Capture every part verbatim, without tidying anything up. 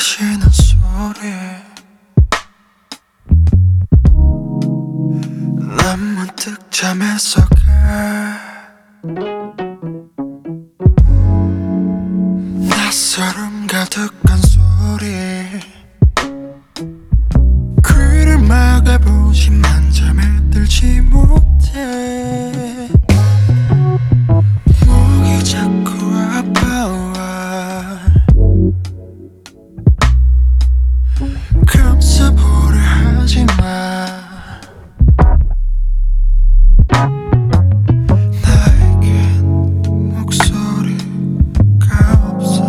마시는 소리 난 문득 잠에서 가 낯설음 가득한 소리 귀를 막아보지만 잠에 들지 못해 목이 자꾸 아파와 감싸보려 하지마 나에겐 목소리가 없어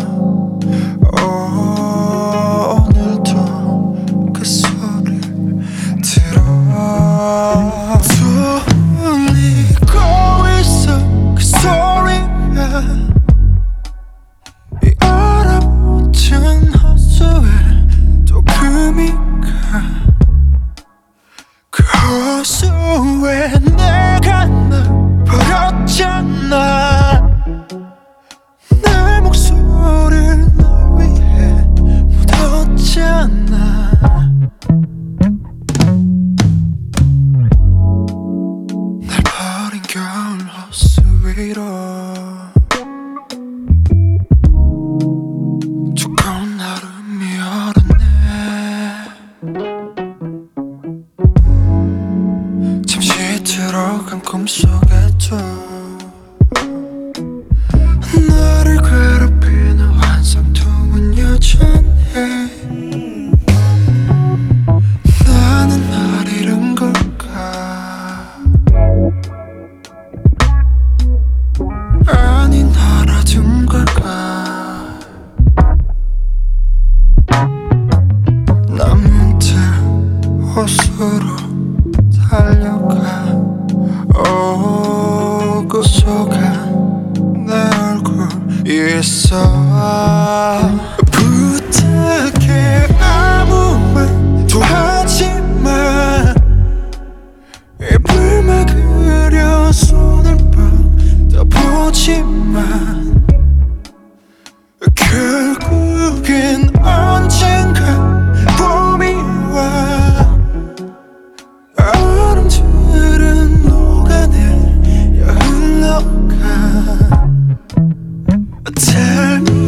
오늘도 그 소리를 들어 들리고 있어 그 소리가 이 얼어붙은 호수에 또 금이 가 그 호수에 내가 널 버렸잖아 내 목소리를 널 위해 묻었잖아 날 버린 겨울 호수 위로 두꺼운 얼음이 얼었네 잠시 들어간 꿈속에도 나를 괴롭히는 환상통은 여전해 나는 날 잃은 걸까 아니 날 알아둔 걸까 난 문득 호수로 달려가 오고 속한 내 얼굴 있어 부탁해 아무 말도 하지마 입을 막으려 손을 뻗어보지만 결국엔 언젠가 봄이 와 얼음들은 녹아내려 흘러가 Tell me